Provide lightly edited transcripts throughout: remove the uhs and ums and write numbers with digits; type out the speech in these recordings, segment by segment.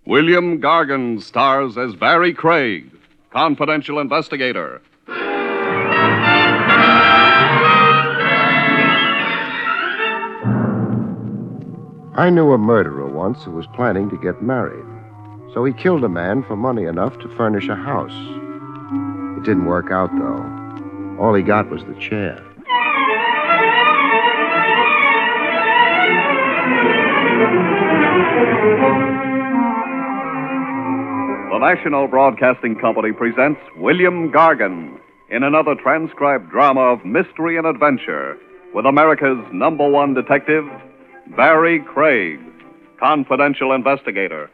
William Gargan stars as Barry Craig, confidential investigator. I knew a murderer once who was planning to get married. So he killed a man for money enough to furnish a house. It didn't work out, though. All he got was the chair. The National Broadcasting Company presents William Gargan in another transcribed drama of mystery and adventure with America's #1 detective, Barry Craig, confidential investigator.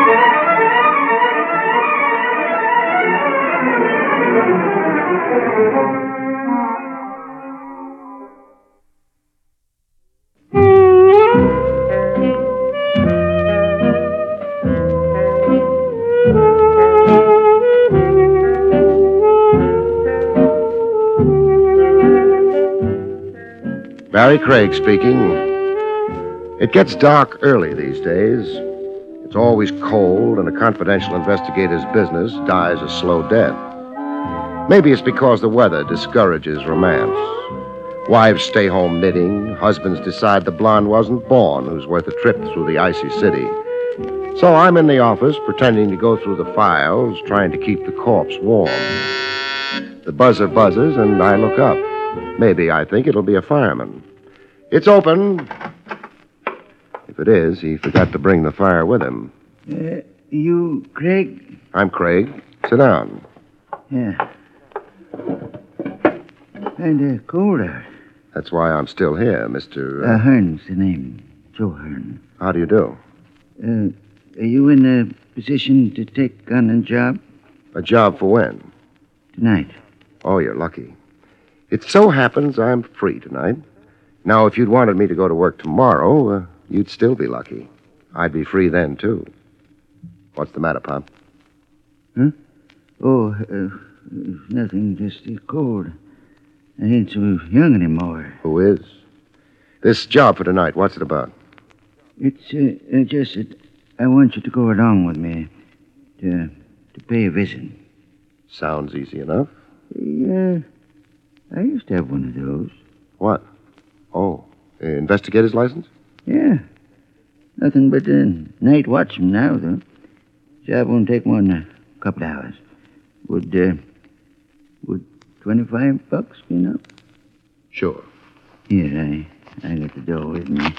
Barry Craig speaking. It gets dark early these days. It's always cold, and a confidential investigator's business dies a slow death. Maybe it's because the weather discourages romance. Wives stay home knitting. Husbands decide the blonde wasn't born who's worth a trip through the icy city. So I'm in the office pretending to go through the files, trying to keep the corpse warm. The buzzer buzzes, and I look up. Maybe I think it'll be a fireman. It's open. If it is, he forgot to bring the fire with him. You, Craig? I'm Craig. Sit down. Yeah. Kinda cold out. That's why I'm still here, Mr. Hearn's the name. Joe Hearn. How do you do? Are you in a position to take on a job? A job for when? Tonight. Oh, you're lucky. It so happens I'm free tonight. Now, if you'd wanted me to go to work tomorrow, you'd still be lucky. I'd be free then, too. What's the matter, Pop? Huh? Oh, nothing, just cold. I ain't so young anymore. Who is? This job for tonight, what's it about? It's just that I want you to go along with me to pay a visit. Sounds easy enough. Yeah, I used to have one of those. What? Oh, investigator's license? Yeah. Nothing but night watchman now, though. Job won't take more than a couple hours. Would $25 be enough? Sure. Here, I got the dough with me.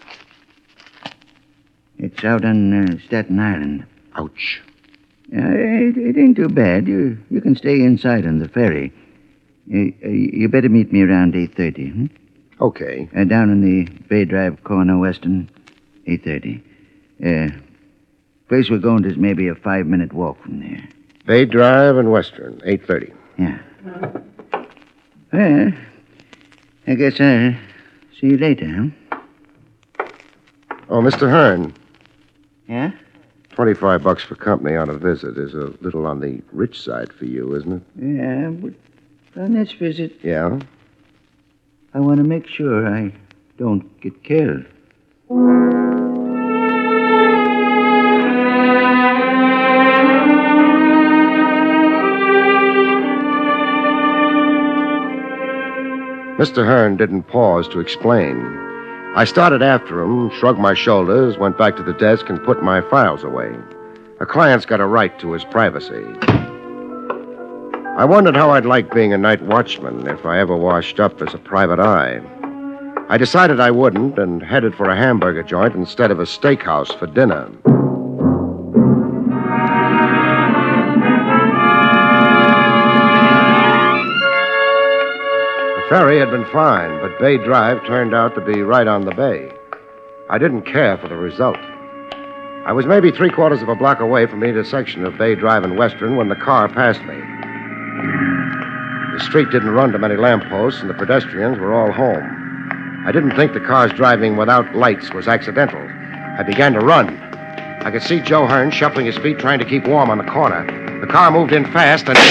It's out on Staten Island. Ouch. It ain't too bad. You can stay inside on the ferry. You better meet me around 8:30, hmm? Okay. Down in the Bay Drive corner, Western, 8:30. Place we're going to is maybe a 5-minute walk from there. Bay Drive and Western, 8:30. Yeah. Well, I guess I'll see you later, huh? Oh, Mr. Hearn. Yeah? $25 for company on a visit is a little on the rich side for you, isn't it? Yeah, but on this visit, Yeah? I want to make sure I don't get killed. Mr. Hearn didn't pause to explain. I started after him, shrugged my shoulders, went back to the desk, and put my files away. A client's got a right to his privacy. I wondered how I'd like being a night watchman if I ever washed up as a private eye. I decided I wouldn't and headed for a hamburger joint instead of a steakhouse for dinner. The ferry had been fine, but Bay Drive turned out to be right on the bay. I didn't care for the result. I was maybe 3/4 of a block away from the intersection of Bay Drive and Western when the car passed me. The street didn't run to many lampposts, and the pedestrians were all home. I didn't think the car's driving without lights was accidental. I began to run. I could see Joe Hearn shuffling his feet, trying to keep warm on the corner. The car moved in fast, and...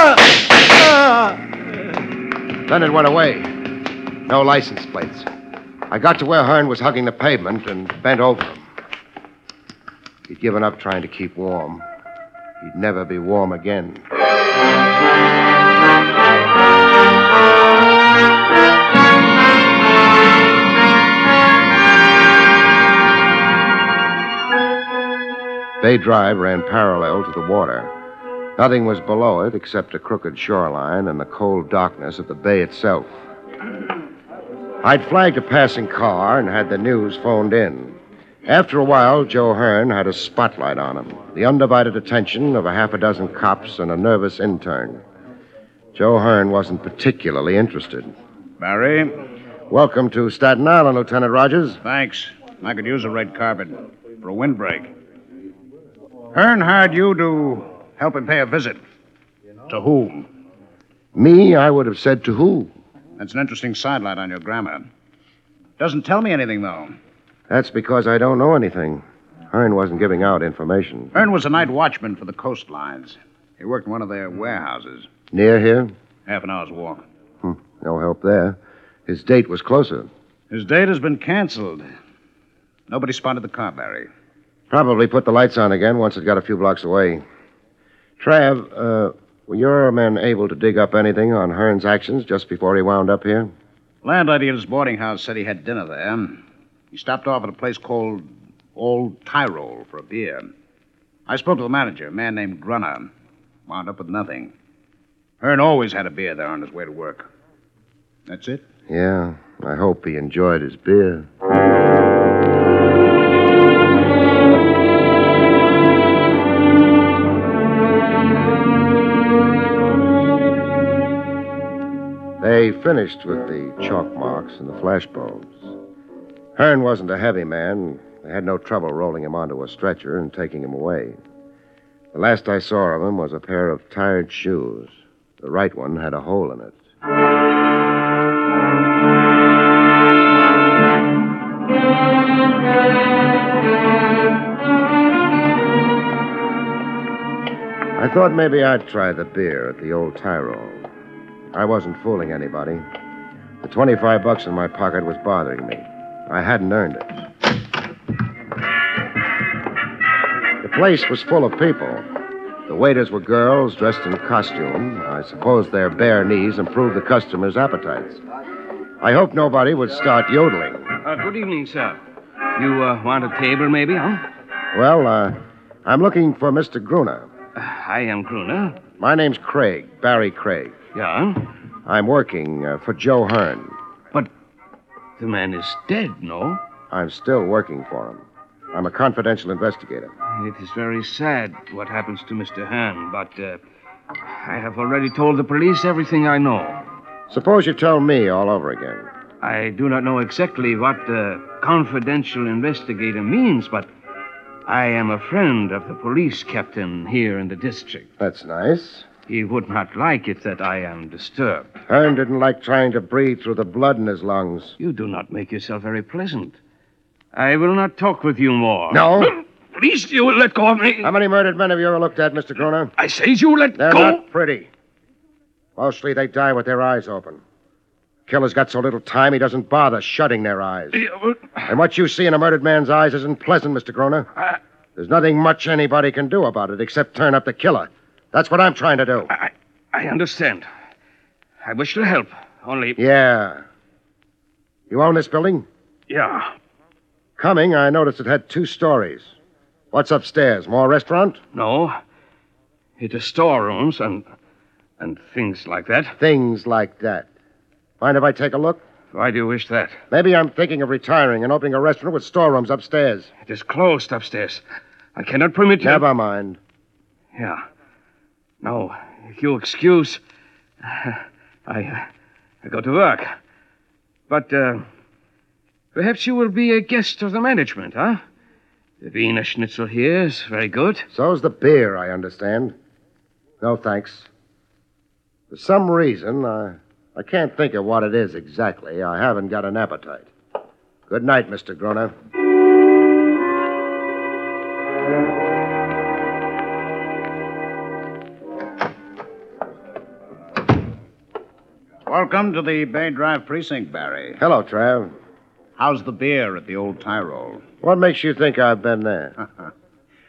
Then it went away. No license plates. I got to where Hearn was hugging the pavement and bent over him. He'd given up trying to keep warm. He'd never be warm again. Bay Drive ran parallel to the water. Nothing was below it except a crooked shoreline and the cold darkness of the bay itself. I'd flagged a passing car and had the news phoned in. After a while, Joe Hearn had a spotlight on him, the undivided attention of a half a dozen cops and a nervous intern. Joe Hearn wasn't particularly interested. Barry? Welcome to Staten Island, Lieutenant Rogers. Thanks. I could use a red carpet for a windbreak. Hearn hired you to help him pay a visit. To whom? Me, I would have said to who? That's an interesting sidelight on your grammar. Doesn't tell me anything, though. That's because I don't know anything. Hearn wasn't giving out information. Hearn was a night watchman for the coastlines. He worked in one of their warehouses. Near here? Half an hour's walk. No help there. His date was closer. His date has been canceled. Nobody spotted the car, Barry. Probably put the lights on again once it got a few blocks away. Trav, were your men able to dig up anything on Hearn's actions just before he wound up here? Landlady at his boarding house said he had dinner there. He stopped off at a place called Old Tyrol for a beer. I spoke to the manager, a man named Grunner. Wound up with nothing. Hearn always had a beer there on his way to work. That's it? Yeah, I hope he enjoyed his beer. They finished with the chalk marks and the flashbulbs. Hearn wasn't a heavy man. They had no trouble rolling him onto a stretcher and taking him away. The last I saw of him was a pair of tired shoes. The right one had a hole in it. I thought maybe I'd try the beer at the Old Tyrol. I wasn't fooling anybody. The $25 in my pocket was bothering me. I hadn't earned it. The place was full of people. The waiters were girls dressed in costume. I suppose their bare knees improved the customers' appetites. I hoped nobody would start yodeling. Good evening, sir. You want a table, maybe, huh? Well, I'm looking for Mr. Gruner. I am Gruner. My name's Craig, Barry Craig. Yeah? I'm working for Joe Hearn. But the man is dead, no? I'm still working for him. I'm a confidential investigator. It is very sad what happens to Mr. Hearn, but I have already told the police everything I know. Suppose you tell me all over again. I do not know exactly what confidential investigator means, but I am a friend of the police captain here in the district. That's nice. He would not like it that I am disturbed. Hearn didn't like trying to breathe through the blood in his lungs. You do not make yourself very pleasant. I will not talk with you more. No? Please, you will let go of me. How many murdered men have you ever looked at, Mr. Gruner? I say you let They're go. not pretty. Mostly they die with their eyes open. Killer's got so little time he doesn't bother shutting their eyes. And what you see in a murdered man's eyes isn't pleasant, Mr. Gruner. There's nothing much anybody can do about it except turn up the killer. That's what I'm trying to do. I understand. I wish to help, only... Yeah. You own this building? Yeah. Coming, I noticed it had 2 stories. What's upstairs? More restaurant? No. It is storerooms and things like that. Things like that. Mind if I take a look? Why do you wish that? Maybe I'm thinking of retiring and opening a restaurant with storerooms upstairs. It is closed upstairs. I cannot permit you... Never mind. Yeah. No, if you excuse, I go to work. But perhaps you will be a guest of the management, huh? The Wiener Schnitzel here is very good. So's the beer, I understand. No, thanks. For some reason, I can't think of what it is exactly. I haven't got an appetite. Good night, Mr. Gruner. Welcome to the Bay Drive precinct, Barry. Hello, Trav. How's the beer at the Old Tyrol? What makes you think I've been there?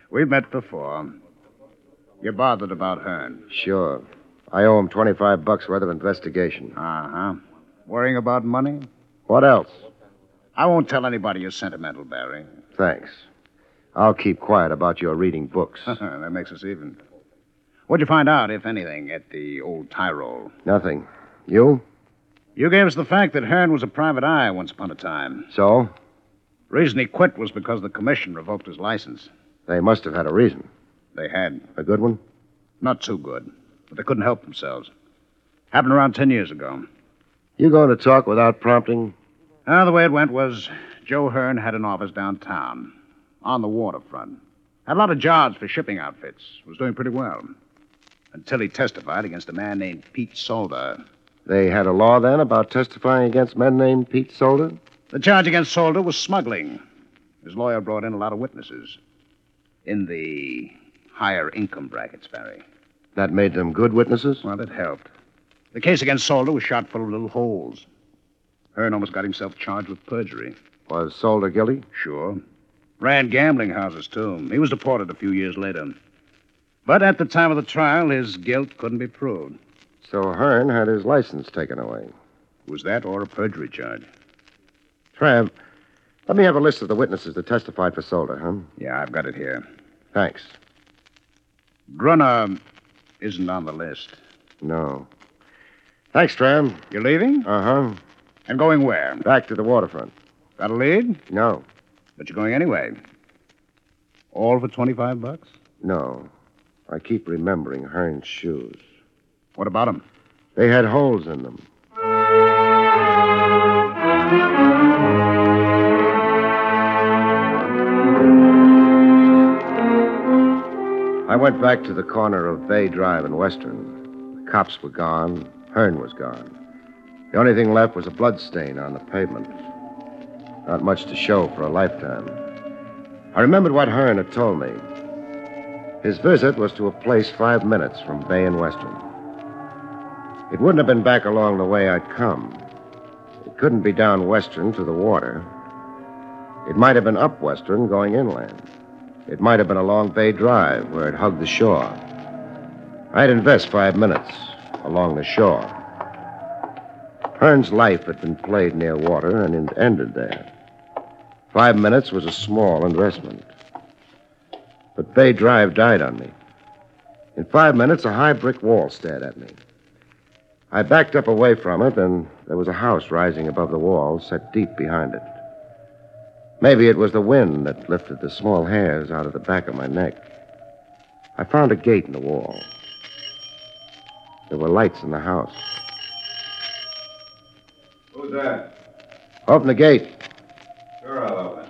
We've met before. You're bothered about Hearn. Sure. I owe him $25 worth of investigation. Uh-huh. Worrying about money? What else? I won't tell anybody you're sentimental, Barry. Thanks. I'll keep quiet about your reading books. That makes us even. What'd you find out, if anything, at the old Tyrol? Nothing. You? You gave us the fact that Hearn was a private eye once upon a time. So? Reason he quit was because the commission revoked his license. They must have had a reason. They had. A good one? Not too good. But they couldn't help themselves. Happened around 10 years ago. You going to talk without prompting? The way it went was Joe Hearn had an office downtown, on the waterfront. Had a lot of jobs for shipping outfits. Was doing pretty well. Until he testified against a man named Pete Solder. They had a law then about testifying against men named Pete Solder? The charge against Solder was smuggling. His lawyer brought in a lot of witnesses. In the higher income brackets, Barry. That made them good witnesses? Well, it helped. The case against Solder was shot full of little holes. Hearn almost got himself charged with perjury. Was Solder guilty? Sure. Ran gambling houses, too. He was deported a few years later. But at the time of the trial, his guilt couldn't be proved. So Hearn had his license taken away. Was that or a perjury charge? Trav, let me have a list of the witnesses that testified for Solder, huh? Yeah, I've got it here. Thanks. Grunner isn't on the list. No. Thanks, Trav. You leaving? Uh-huh. And going where? Back to the waterfront. Got a lead? No. But you're going anyway. All for $25? No. I keep remembering Hearn's shoes. What about them? They had holes in them. I went back to the corner of Bay Drive and Western. The cops were gone. Hearn was gone. The only thing left was a blood stain on the pavement. Not much to show for a lifetime. I remembered what Hearn had told me. His visit was to a place 5 minutes from Bay and Western. It wouldn't have been back along the way I'd come. It couldn't be down Western to the water. It might have been up Western going inland. It might have been along Bay Drive where it hugged the shore. I'd invest 5 minutes along the shore. Hearn's life had been played near water and it ended there. 5 minutes was a small investment. But Bay Drive died on me. In 5 minutes, a high brick wall stared at me. I backed up away from it, and there was a house rising above the wall, set deep behind it. Maybe it was the wind that lifted the small hairs out of the back of my neck. I found a gate in the wall. There were lights in the house. Who's that? Open the gate. Sure, I'll open.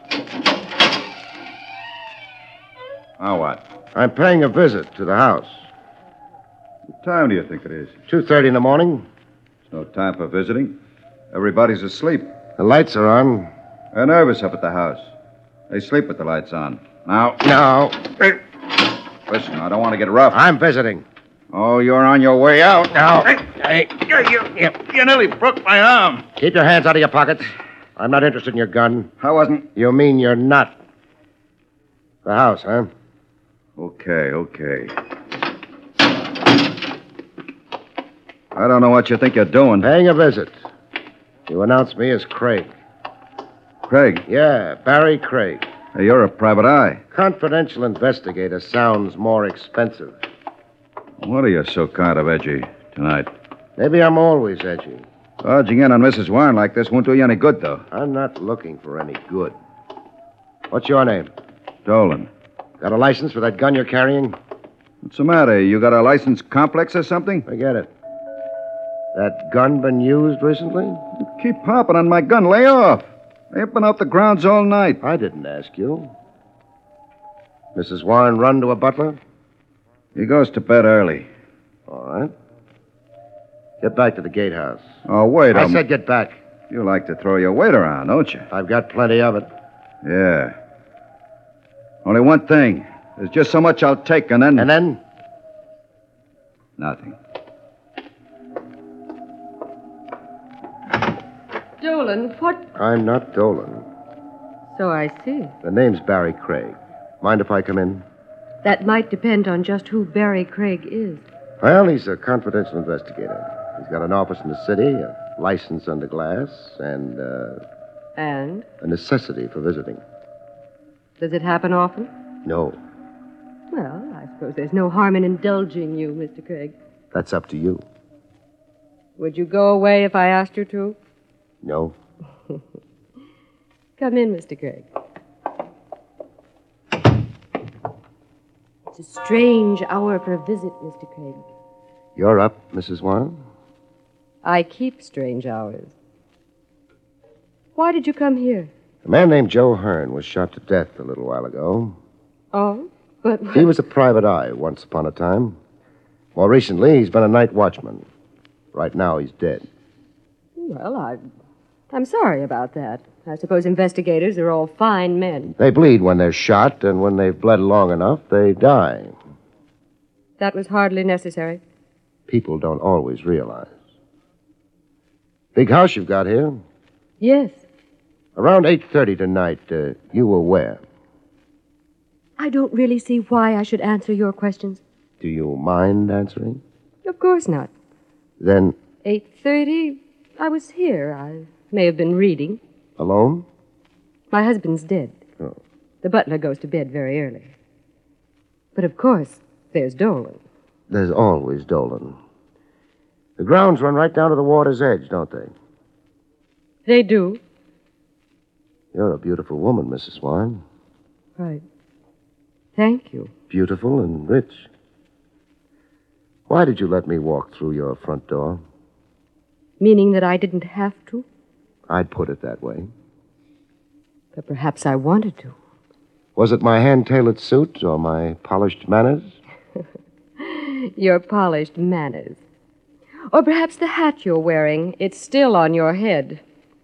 Now what? I'm paying a visit to the house. What time do you think it is? 2:30 in the morning. It's no time for visiting. Everybody's asleep. The lights are on. They're nervous up at the house. They sleep with the lights on. Now, No. listen, I don't want to get rough. I'm visiting. Oh, you're on your way out. Now. Hey, you nearly broke my arm. Keep your hands out of your pockets. I'm not interested in your gun. I wasn't. You mean you're not? The house, huh? Okay. I don't know what you think you're doing. Paying a visit. You announced me as Craig. Craig, Yeah, Barry Craig. hey, you're a private eye. Confidential investigator sounds more expensive. What are you so kind of edgy tonight? Maybe I'm always edgy. Dodging in on Mrs. Warren like this won't do you any good, though. I'm not looking for any good. What's your name? Dolan. Got a license for that gun you're carrying? What's the matter? You got a license complex or something? Forget it. That gun been used recently? You keep hopping on my gun. Lay off. I ain't been out the grounds all night. I didn't ask you. Mrs. Warren run to a butler? He goes to bed early. All right. Get back to the gatehouse. Oh, wait a I minute. said get back. You like to throw your weight around, don't you? I've got plenty of it. Yeah. Only one thing. There's just so much I'll take, and then... And then? Nothing. Dolan, what? I'm not Dolan. So I see. The name's Barry Craig. Mind if I come in? That might depend on just who Barry Craig is. Well, he's a confidential investigator. He's got an office in the city, a license under glass, and And? a necessity for visiting. Does it happen often? No, Well, I suppose there's no harm in indulging you, Mr. Craig. that's up to you. Would you go away if I asked you to? No. Come in, Mr. Craig. It's a strange hour for a visit, Mr. Craig. You're up, Mrs. Warren? I keep strange hours. Why did you come here? A man named Joe Hearn was shot to death a little while ago. Oh, but... He was a private eye once upon a time. More recently, he's been a night watchman. Right now, he's dead. Well, I'm sorry about that. I suppose investigators are all fine men. They bleed when they're shot, and when they've bled long enough, they die. That was hardly necessary. People don't always realize. Big house you've got here. Yes. Around 8:30 tonight, you were where? I don't really see why I should answer your questions. Do you mind answering? Of course not. Then, 8:30, I was here. I may have been reading. alone? My husband's dead. Oh. The butler goes to bed very early. But of course, there's Dolan. There's always Dolan. The grounds run right down to the water's edge, don't they? They do. You're a beautiful woman, Mrs. Warren. Right. Thank you. Beautiful and rich. Why did you let me walk through your front door? Meaning that I didn't have to? I'd put it that way. But perhaps I wanted to. Was it my hand-tailored suit or my polished manners? Your polished manners. Or perhaps the hat you're wearing. It's still on your head.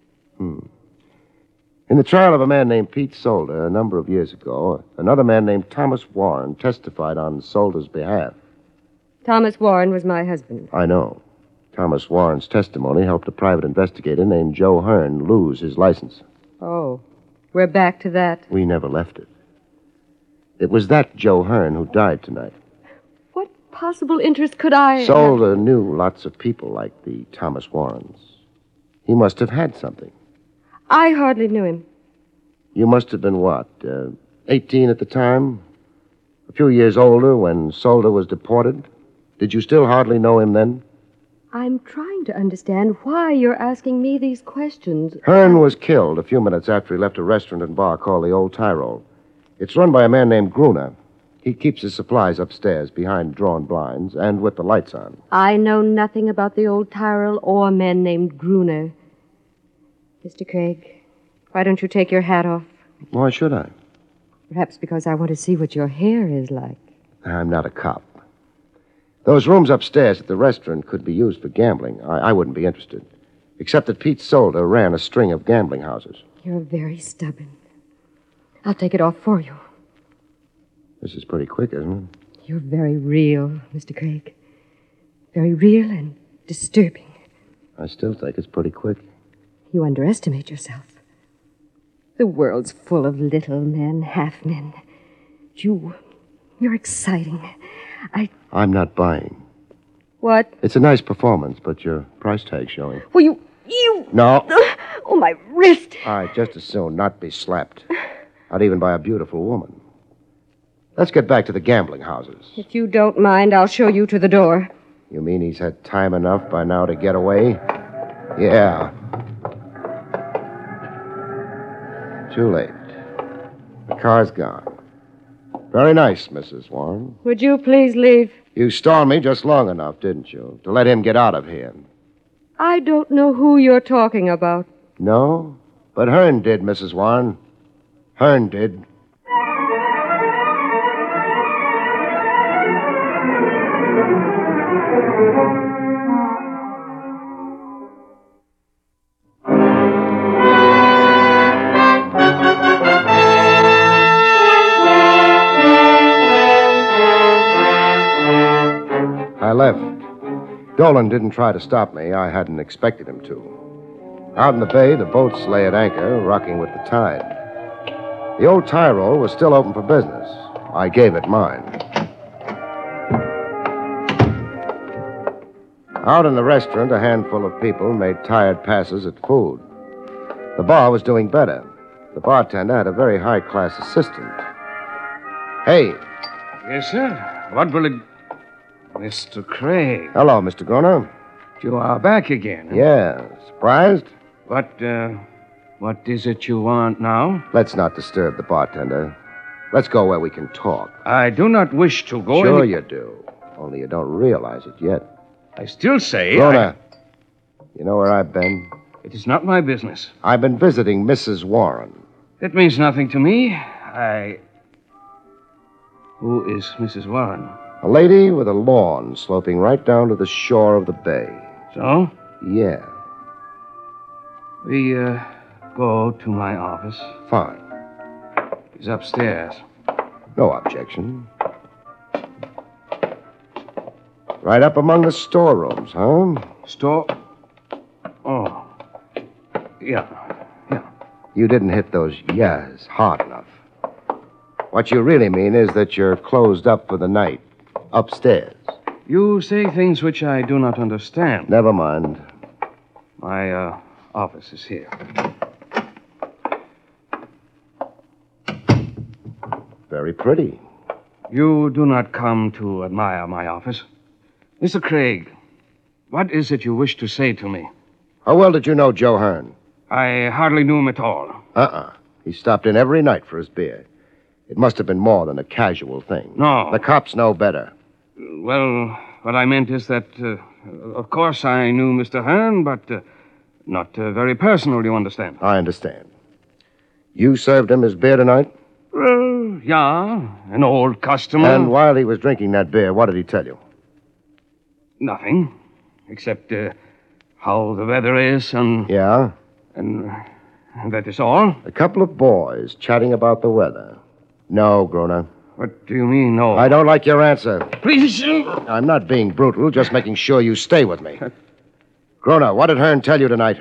In the trial of a man named Pete Solder a number of years ago, another man named Thomas Warren testified on Solder's behalf. Thomas Warren was my husband. I know. Thomas Warren's testimony helped a private investigator named Joe Hearn lose his license. Oh, we're back to that. We never left it. It was that Joe Hearn who died tonight. What possible interest could I... Solder knew lots of people like the Thomas Warrens. He must have had something. I hardly knew him. You must have been what, 18 at the time? A few years older when Solder was deported? Did you still hardly know him then? I'm trying to understand why you're asking me these questions. Hearn was killed a few minutes after he left a restaurant and bar called the Old Tyrol. It's run by a man named Gruner. He keeps his supplies upstairs behind drawn blinds and with the lights on. I know nothing about the Old Tyrol or a man named Gruner. Mr. Craig, why don't you take your hat off? Why should I? Perhaps because I want to see what your hair is like. I'm not a cop. Those rooms upstairs at the restaurant could be used for gambling. I wouldn't be interested. Except that Pete Solder ran a string of gambling houses. You're very stubborn. I'll take it off for you. This is pretty quick, isn't it? You're very real, Mr. Craig. Very real and disturbing. I still think it's pretty quick. You underestimate yourself. The world's full of little men, half men. You're exciting. I'm not buying. What? It's a nice performance, but your price tag's showing. Well, you... No. Oh, my wrist. I'd just as soon not be slapped. Not even by a beautiful woman. Let's get back to the gambling houses. If you don't mind, I'll show you to the door. You mean he's had time enough by now to get away? Yeah. Too late. The car's gone. Very nice, Mrs. Warren. Would you please leave? You stalled me just long enough, didn't you, to let him get out of here? I don't know who you're talking about. No? But Hearn did, Mrs. Warren. Hearn did. I left. Dolan didn't try to stop me. I hadn't expected him to. Out in the bay, the boats lay at anchor, rocking with the tide. The Old Tyrol was still open for business. I gave it mine. Out in the restaurant, a handful of people made tired passes at food. The bar was doing better. The bartender had a very high-class assistant. Hey. Yes, sir. What will it... Mr. Craig. Hello, Mr. Groner. You are back again. Huh? Yeah. Surprised? What is it you want now? Let's not disturb the bartender. Let's go where we can talk. I do not wish to go Sure you do. Only you don't realize it yet. I still say... Groner, you know where I've been? It is not my business. I've been visiting Mrs. Warren. It means nothing to me. Who is Mrs. Warren? A lady with a lawn sloping right down to the shore of the bay. So? Yeah. We, go to my office. Fine. He's upstairs. No objection. Right up among the storerooms, huh? Store? Oh. Yeah. You didn't hit those yeahs hard enough. What you really mean is that you're closed up for the night. Upstairs. You say things which I do not understand. Never mind. My, office is here. Very pretty. You do not come to admire my office. Mr. Craig, what is it you wish to say to me? How well did you know Joe Hearn? I hardly knew him at all. He stopped in every night for his beer. It must have been more than a casual thing. No. The cops know better. Well, what I meant is that, of course, I knew Mr. Hearn, but not very personal, you understand. I understand. You served him his beer tonight? Yeah, an old customer. And while he was drinking that beer, what did he tell you? Nothing, except how the weather is and... Yeah? And that is all. A couple of boys chatting about the weather. No, Groner. What do you mean, no? I don't like your answer. Please. I'm not being brutal, just making sure you stay with me. Groner, what did Hearn tell you tonight?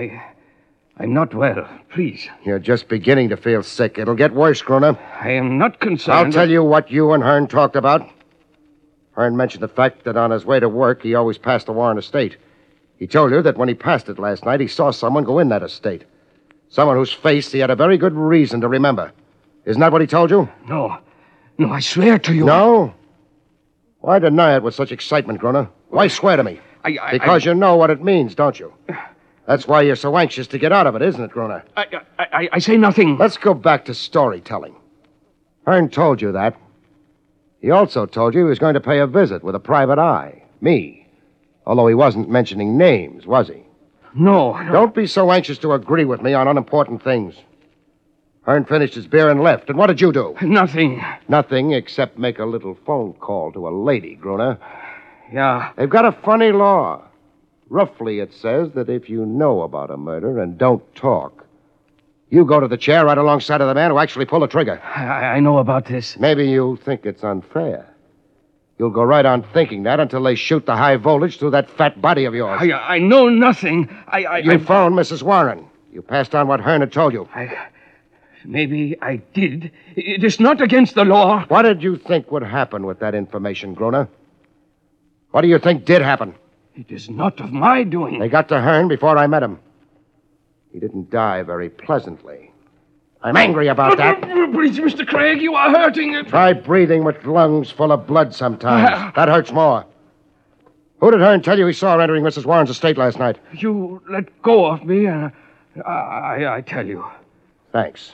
I'm not well. Please. You're just beginning to feel sick. It'll get worse, Groner. I am not concerned. I'll tell you what you and Hearn talked about. Hearn mentioned the fact that on his way to work, he always passed the Warren estate. He told you that when he passed it last night, he saw someone go in that estate. Someone whose face he had a very good reason to remember. Isn't that what he told you? No, I swear to you. No? Why deny it with such excitement, Groner? Why swear to me? Because you know what it means, don't you? That's why you're so anxious to get out of it, isn't it, Groner? I say nothing. Let's go back to storytelling. Hearn told you that. He also told you he was going to pay a visit with a private eye. Me. Although he wasn't mentioning names, was he? No. Don't be so anxious to agree with me on unimportant things. Hearn finished his beer and left. And what did you do? Nothing. Nothing except make a little phone call to a lady, Groner. Yeah. They've got a funny law. Roughly, it says that if you know about a murder and don't talk, you go to the chair right alongside of the man who actually pulled the trigger. I know about this. Maybe you think it's unfair. You'll go right on thinking that until they shoot the high voltage through that fat body of yours. I know nothing. You phoned Mrs. Warren. You passed on what Hearn had told you. Maybe I did. It is not against the law. What did you think would happen with that information, Groner? What do you think did happen? It is not of my doing. They got to Hearn before I met him. He didn't die very pleasantly. I'm angry about that. Please, Mr. Craig, you are hurting it. Try breathing with lungs full of blood sometimes. That hurts more. Who did Hearn tell you he saw entering Mrs. Warren's estate last night? You let go of me, and I tell you. Thanks.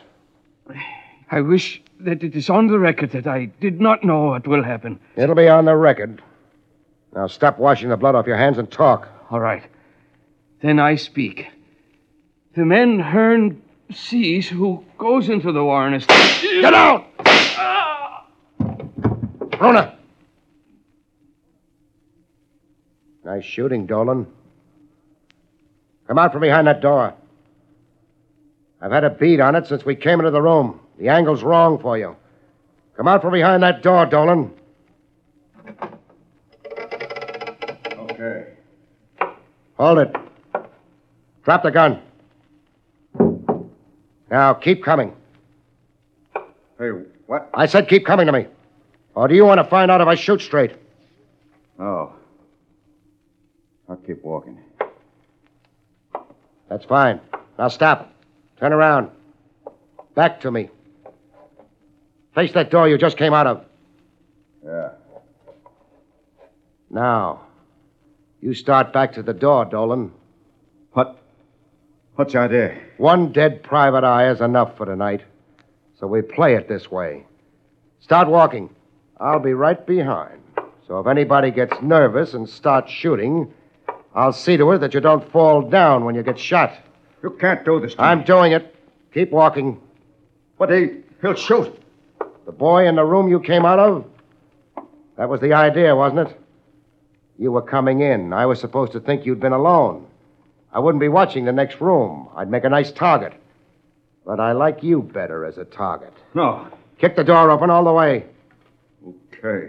I wish that it is on the record that I did not know what will happen. It'll be on the record. Now stop washing the blood off your hands and talk. All right. Then I speak. The man Hearn sees who goes into the Warren estate... Get out! Groner! Nice shooting, Dolan. Come out from behind that door. I've had a bead on it since we came into the room. The angle's wrong for you. Come out from behind that door, Dolan. Okay. Hold it. Drop the gun. Now, keep coming. Hey, what? I said keep coming to me. Or do you want to find out if I shoot straight? Oh. I'll keep walking. That's fine. Now stop. Turn around. Back to me. Face that door you just came out of. Yeah. Now, you start back to the door, Dolan. What's the idea? One dead private eye is enough for tonight. So we play it this way. Start walking. I'll be right behind. So if anybody gets nervous and starts shooting, I'll see to it that you don't fall down when you get shot. You can't do this to me. I'm doing it. Keep walking. But he'll shoot. The boy in the room you came out of? That was the idea, wasn't it? You were coming in. I was supposed to think you'd been alone. I wouldn't be watching the next room. I'd make a nice target. But I like you better as a target. No. Kick the door open all the way. Okay.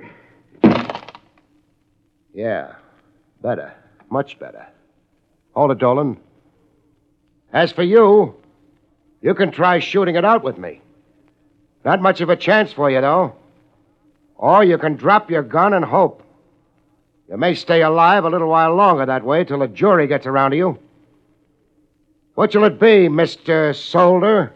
Yeah. Better. Much better. Hold it, Dolan. As for you, you can try shooting it out with me. Not much of a chance for you, though. Or you can drop your gun and hope. You may stay alive a little while longer that way till the jury gets around to you. What shall it be, Mr. Solder?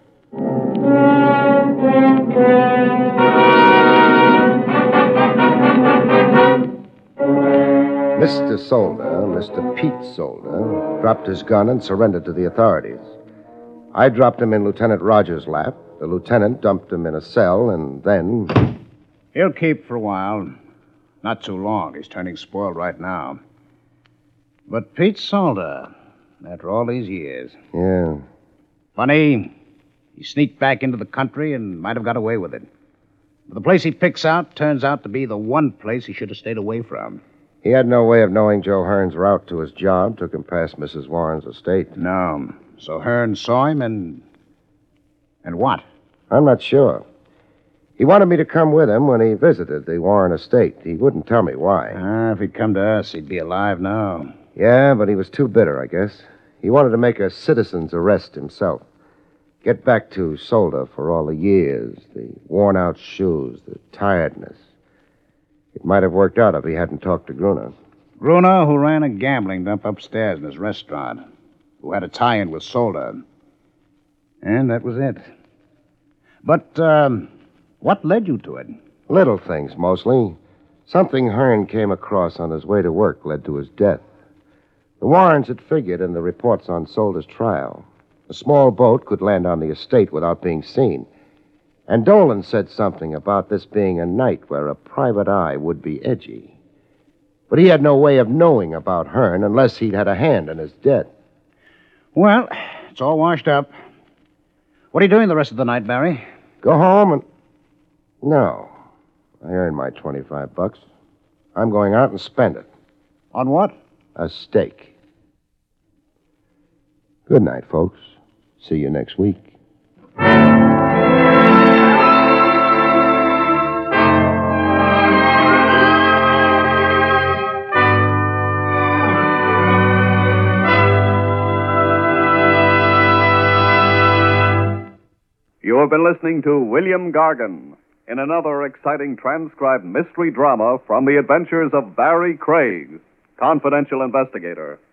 Mr. Solder, Mr. Pete Solder, dropped his gun and surrendered to the authorities. I dropped him in Lieutenant Rogers' lap. The lieutenant dumped him in a cell, and then... He'll keep for a while. Not too long. He's turning spoiled right now. But Pete Solder, after all these years... Yeah. Funny, he sneaked back into the country and might have got away with it. But the place he picks out turns out to be the one place he should have stayed away from. He had no way of knowing Joe Hearn's route to his job took him past Mrs. Warren's estate. No. So Hearn saw him and what? I'm not sure. He wanted me to come with him when he visited the Warren estate. He wouldn't tell me why. If he'd come to us, he'd be alive now. Yeah, but he was too bitter, I guess. He wanted to make a citizen's arrest himself. Get back to Solder for all the years, the worn-out shoes, the tiredness. It might have worked out if he hadn't talked to Gruner. Gruner, who ran a gambling dump upstairs in his restaurant, who had a tie-in with Solder. And that was it. But, what led you to it? Little things, mostly. Something Hearn came across on his way to work led to his death. The Warrens had figured in the reports on Solder's trial. A small boat could land on the estate without being seen. And Dolan said something about this being a night where a private eye would be edgy. But he had no way of knowing about Hearn unless he'd had a hand in his death. Well, it's all washed up. What are you doing the rest of the night, Barry? Go home and... No. I earned my $25. I'm going out and spend it. On what? A steak. Good night, folks. See you next week. You have been listening to William Gargan in another exciting transcribed mystery drama from the adventures of Barry Craig, confidential investigator.